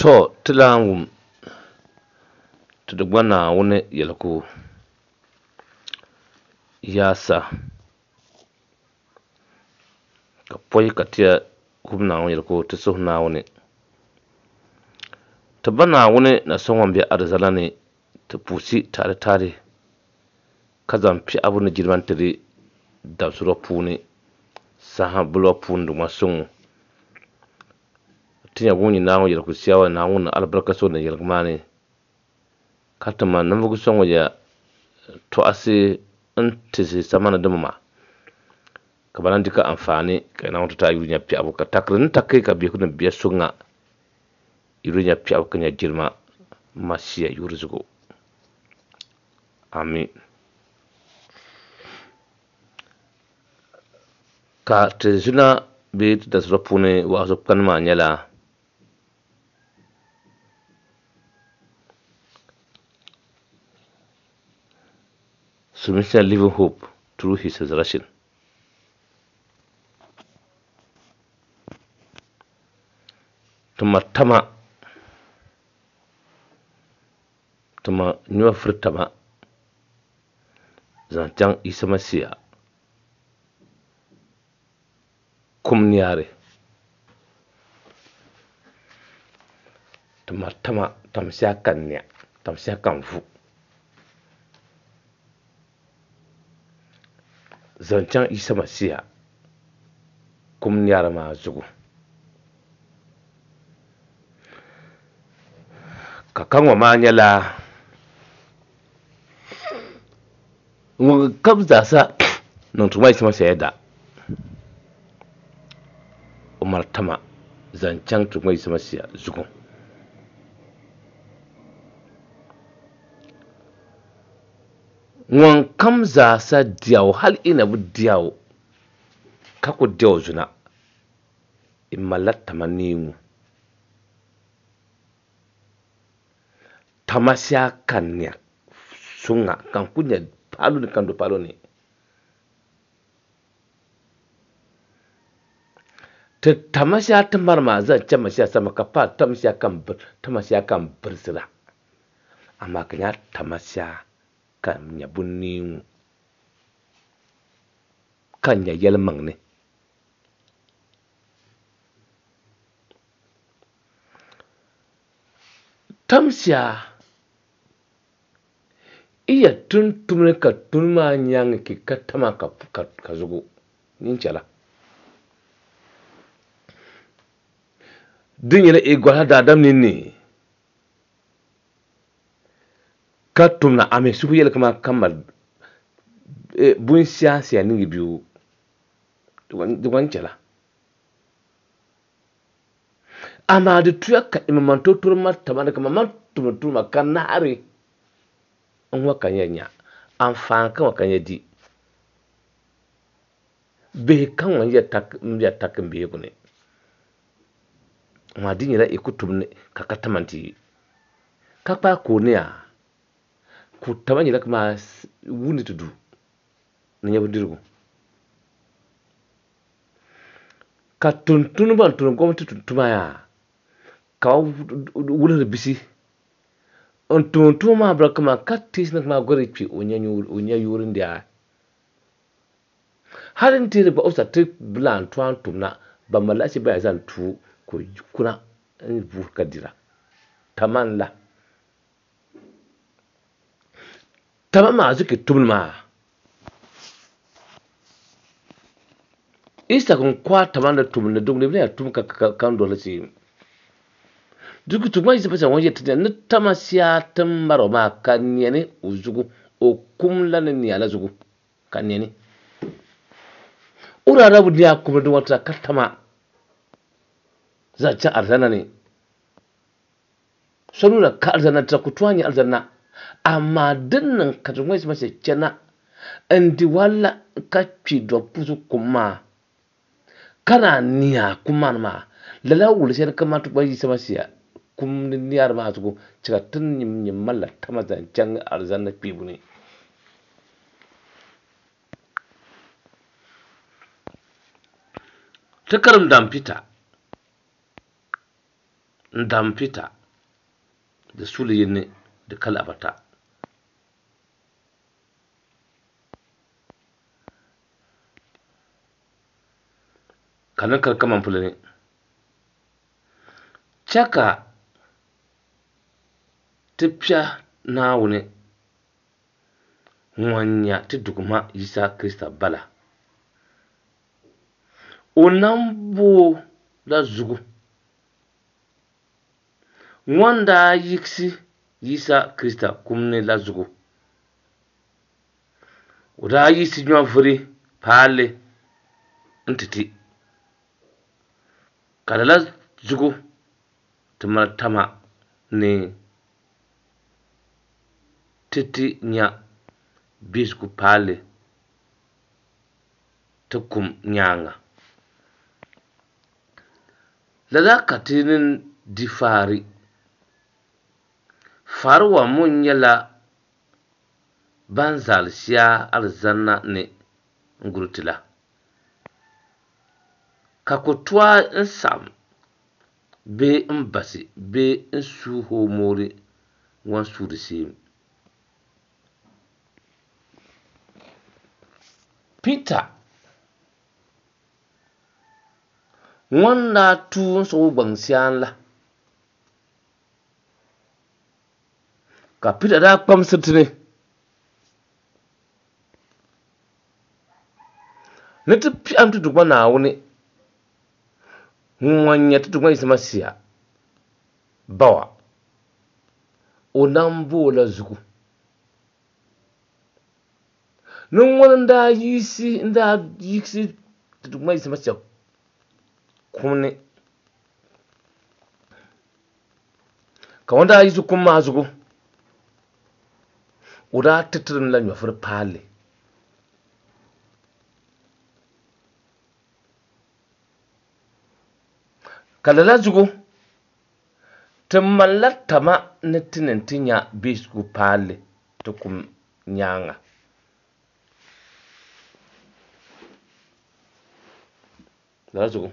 To tilangum tudugwana wuni yelku yasa ka poi ka tia humna wuni yelku tisuhna wuni tibana wuni na sonwan bi arzalani ta pusi tare tare kazan pi abu ni jirman tiri dabsuro puni saha bulwa puni duma sungu tinya wuni na wuni yelku siyawa na wuni albarka so na yelgmani katama nambugu songo ya to asi ntisi samana dumma ka banan dika amfani ka na wata ta yurinya pi abu ka takrin takai ka biya kudin biya sunga yurinya pi abu kanya jirma masiya yurzugo amin ka tizuna bi da surapune wa su kanma nyala submission living hope through his resurrection. Tuma nyuwa furtama zancang isa masiya kum niyare tuma tamsiya kan niya tamsiya kan fu zancang isa masiya kum niyare ma zugu ka kanwa ma nyala ngun kabza sa non tuma isa masiya da umar tama zancang tuma isa masiya zugu ngun kamza sa diyaw hal ina bu diyaw kako diyaw zuna imalat tamaningu tamasya kanya sunga kan kunya palu ni kan do palu ni te tamasya tamar ma zan ce masya sama kapa tamasya kan birsira amma kanya tamasya kan nya bunningu kan nya yelmang ne tamsya iya tuntumne ka tunma nyang ki katama ka zugu ninchala dinyere igwala da adam ninni ka tumna ame suku yel kama kamal bun siyasa ningi biyu duwan chala ama da tuya ka imamanto turma tamana kama man turma kan nare an waka yanya an fan kan waka yadi be kan wanya tak be ko ne ma dinyira ikutumne ka katamanti ka pa ko ne a ku tamanyira kama wuni tudu ne yabudirgo ka tuntun ban tun gwamnati tuntuma ya ka wular bisi on tuntuma bra kama katis na kama gore pi onya yurin dia harin tire ba usa te blan tuan tumna ba malashi ba zan tu ko kuna in bu kadira tamanla tamama zuke tumma isa kun kwa tamanda tumna dungle ne tum ka kan dole si duku tuma isa pasa wanje tanya tamasya tambaro ma kanyene uzugu o kumla ne ala zugu kanyene ura rabu dia kuma dun wata katama za ta arzana ne sanu da ka arzana ta kutwani arzana amma dinnan ka tuma isa masa cena andi wala ka ci do pusu kuma kana niya kuma ma lalawul sai kama to bai isa masa kum niyar ma zugo cika tun yin malla ta mazancan arzan na fibu ne ta karim dan fita ndam Peter da sulu yinne da kala bata kanan karkaman fulani chaka tipya naawuni ŋwanya ti duguma Isa Krista bala o nan bo la zugu ŋwanda yigisi Isa Krista kumni la zugu o daa yisi nyɔvuri paali ntiti kada la zugu ti mali tama ni titi nya bisku paali ti kum nyaanga lala katinin di fari wa mun nyɛla ban zaali shia alizanna ni ngurutila ka kutua n saɣam bee n basi bee n suu hoomori ŋwan suudi sheem Peter ŋwan daa tuu n soɣi gbaŋsiaan la ka Peter daa kpamsiri ti ni ti piɛɣim ti dugba Naawuni ŋwanya ti dugba Isa Masiya bawa o nan bo la zugu ni ŋwani daa yigisi ti dugba Isa Masiya kumni ka ŋwani daa yigisi kum maa zugu o daa titirim la nyɔvuri paali ka lala zugu ti malila tama ni ti nin ti nya bisku paali ti kum nyaanga lala zugu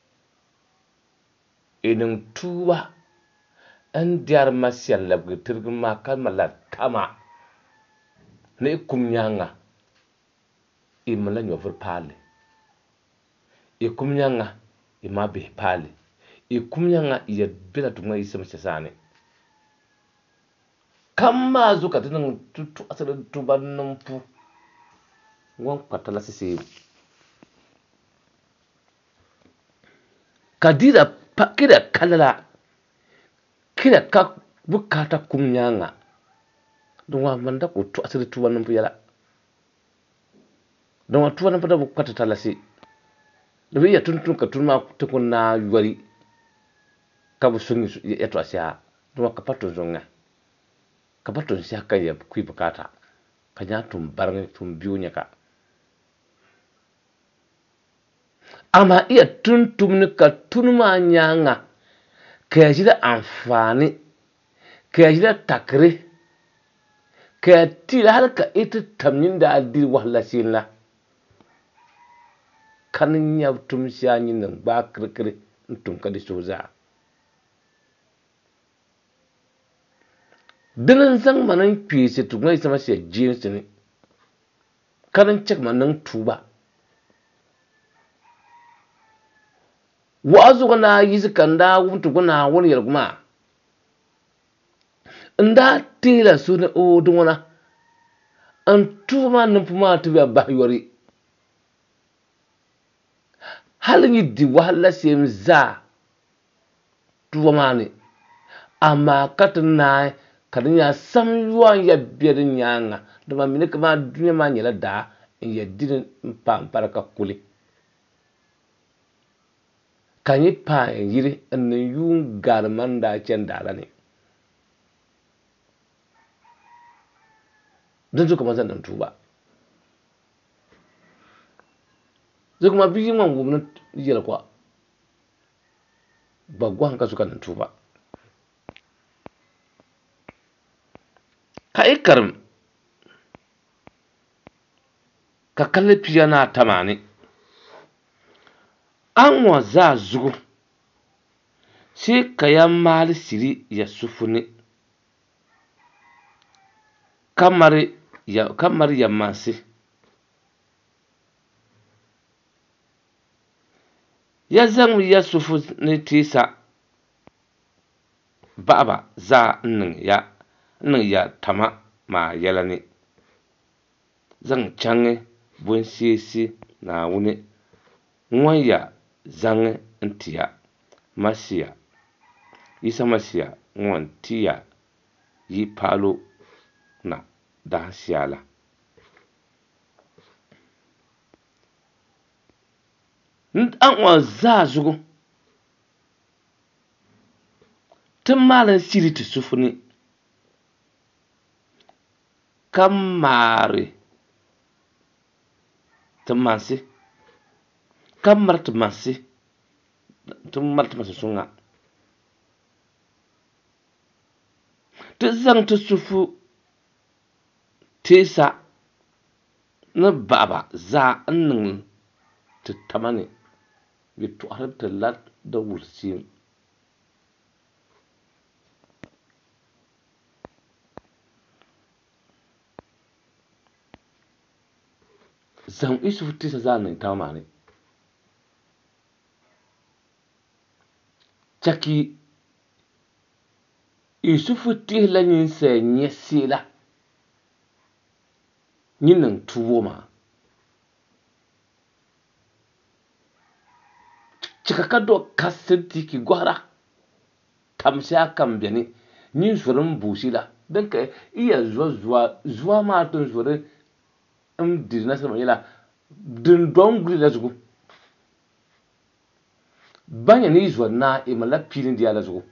i niŋ tuuba n dɛri Masiya labigi tirigi maa ka malila tama ni i kum nyaanga i malila nyɔvuri paali i kum nyaanga i maa bihi paali i kum nyaanga i ya bela dugma Isa Masiya saani kam maa zu ka ti niŋ ti tɔɣisiri tuba niŋ pu ŋwan kparita la siseemu ka dira kida kalala kida ka bukata kum nyaanga din ŋwan manda ko tɔɣisiri tuba niŋ pu yɛla din ŋwan tuba niŋ pu da bu kparita talasi di bi ya tuntun ka tuni maa ti ku naa yɔri ka bu suŋ yɛltɔɣa shɛha din ŋwan ka pa tun zuŋa ka pa tun shɛha ka ya kpi bukata ka nyaa tun bariŋi tun biu nyɛ ka ama iya tuntumni ka tuni maa nyaanga ka ya ʒila anfaani ka ya ʒila takiri ka ya tiila hali ka iti tam nyin daa diri wahala sheen la ka ni nya tum shɛha nyin din gbaai kirikiri n tum ka di suhu zaa dini n zaŋ ma niŋ kpeesi ti dugma Isa Masiya jeensi ni ka din chɛ ma niŋ tuuba waɣa zuɣu naa yisi ka n daa wum ti gba Naawuni yɛligu maa n daa teela so ni o di ŋɔna n tuuba maa niŋ pu maa ti ya bahi yɔri hali yi di wahala shɛm zaa tuuba maa ni amaa ka ti naai ka di nya sam yuwa n ya be di nyaanga dama mini ka maa dunia maa nyɛla daa n ya dini n pampara ka kuli ka nyɛ paan yiri n niŋ yuun gaari man daa chɛni daala ni din zu ka ma zaŋ niŋ tuuba zuɣu ma bia ŋman wumni yɛligu gba gɔhim ka zu ka niŋ tuuba ka i karim ka kalli pia ni ata maa ni an ŋɔ zaa zugu sai ka ya mal siri ya sufuni kamar ya mansi ya zan ya sufuni tisa ba'aba za nin ya tama ma yalani zan change bun sisi na wuni ŋwan ya zaŋ ntiya masiya yisa masiya ŋwan tiya yi palo na daha siala an ŋwan zaa zugu ti maalin siri ti sufuni ka maari ti mansi ka mari ti mansi suŋa ti zaŋ ti sufu teesa ni ba'aba zaa n niŋ ti tama ni yɛltɔɣari ti la di wurisiim zaŋ yi sufu teesa zaa niŋ tama maa ni chaki Yusufu tihi la ninsal nyɛ seela nyi niŋ tuubo maa chika ka do ka sidiki gɔhira tamsi a kam beni nyin zɔri n buusi la din ka iya zuwa maa tin zɔri n diri nasarima nyɛla din do n guli la zugu banya ni yi zɔri naa i malila piilin diya la zugu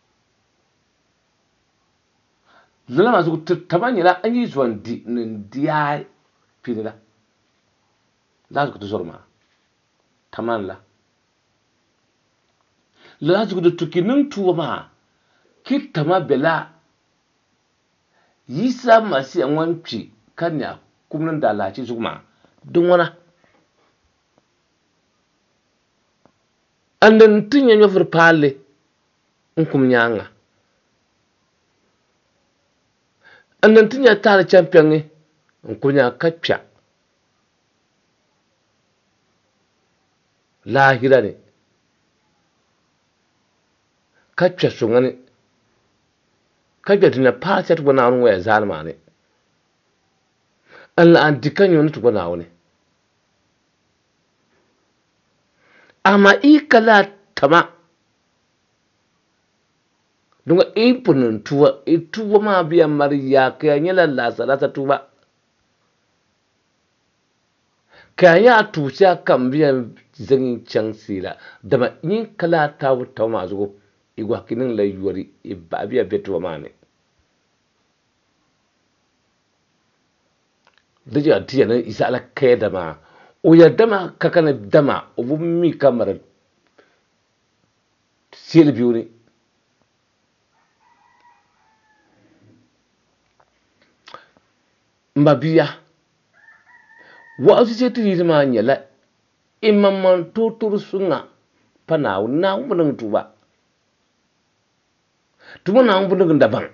lala maa zugu ti tama nyɛla n yi zɔn di nin diyaa piilin la laa zugu ti zɔri maa taman la lala zugu di tuki niŋ tuubo maa ki tama bela yisa masiya ŋwan kpi ka nya kum ni daa laachi zugu maa di ŋɔna andin ti nya nyɔvuri paalli n kum nyaanga andin ti nya taali champɛŋi n kum nya ka kpɛ laahira ni ka kpɛ suŋa ni ka kpɛ ti nya paali shɛli ti gba Naawuni wɛya zaani maa ni n laɣim di ka nyɔ ni ti gba Naawuni ama i ka laa tama dunga i puni tuuba i tuuba maa biya mari yaa ka ya nyɛla laasa tuuba ka ya nya tuusi a kam biya zaŋ chaŋ seela dama nyin ka laa taabu tama maa zugu i gɔhi ki niŋ la yɔri i bahi biya be tuuba maa ni di ya ti ya ni zaɣala kaya dama o ya dama ka kana dama o bi mi ka mari seeli biu ni mba biya waɣusi shɛli ti yili maa nyɛla i man toori suŋa pa Naawuni bi niŋ tuuba Naawuni bi niŋ dabaŋ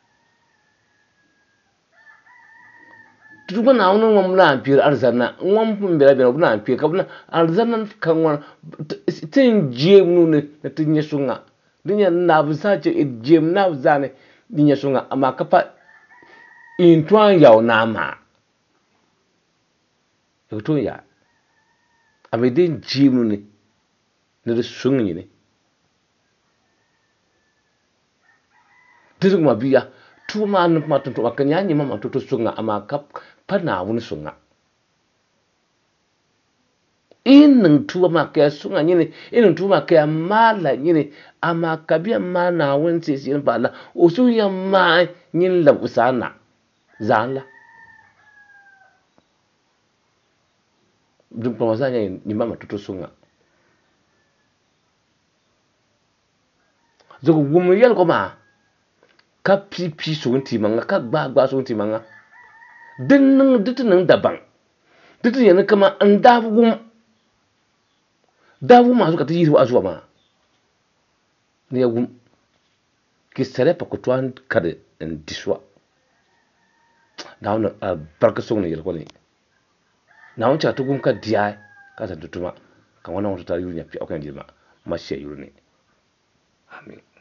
tuuba Naawuni ŋɔ bi naan kpeeri alizanna ŋɔm pun bela bɛni o bi naan kpeeri ka alizanna ka ŋɔna ti n jeemi ni ti nyɛ suŋa di nyɛ naabu zaa jeemi naabu zaa ni di nyɛ suŋa amaa ka pa in tɔn yaɣu naa maa ka tɔn ya ami din jeemi ni di suŋ nyini diri ma biya tuuba maa ni ma tuntuma ka nyaa nyɛ ma tutu suŋa amaa ka pa Naawuni suŋa in niŋ tuuba maa ka ya suŋa nyini in niŋ tuuba maa ka ya maala nyini amaa ka biya maa Naawuni teesi yɛn paɣala o su ya maa nyin labi o saan na zaan la din kpama zaa nyɛ nyimba ma tutu suŋa zugu wum yɛligu maa ka pii suŋ ti maŋa ka gbaa suŋ ti maŋa di ti niŋ dabaŋ di ti yɛn kama n daabu wum maa zugu ka ti yiri waɣa zuwa maa ne ya wum ki sare pa ko tuan kade en diswa naawna barka song ne yel ko ni naawna cha to gum ka diai ka sa tutuma ka wana wata ta yuru nya pi o kan jima ma she yuru ni amin